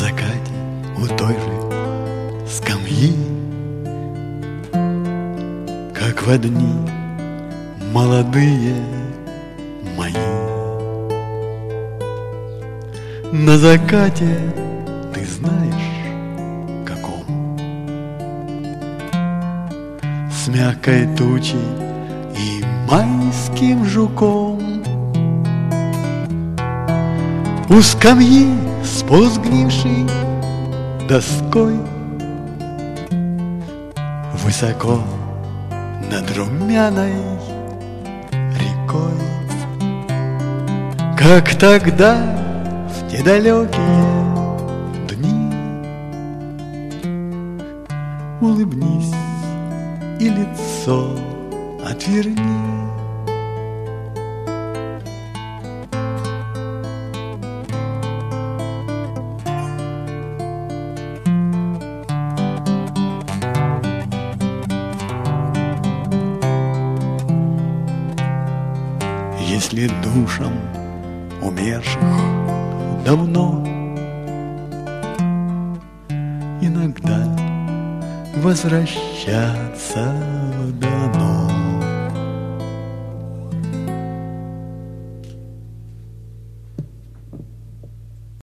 закате у той же скамьи, как в дни молодые мои. На закате, ты знаешь, каком, с мягкой тучей и майским жуком, у скамьи с полусгнившей доской, высоко над румяной рекой, как тогда в те далекие дни. Улыбнись и лицо отверни. Если душам умерших давно иногда возвращаться дано,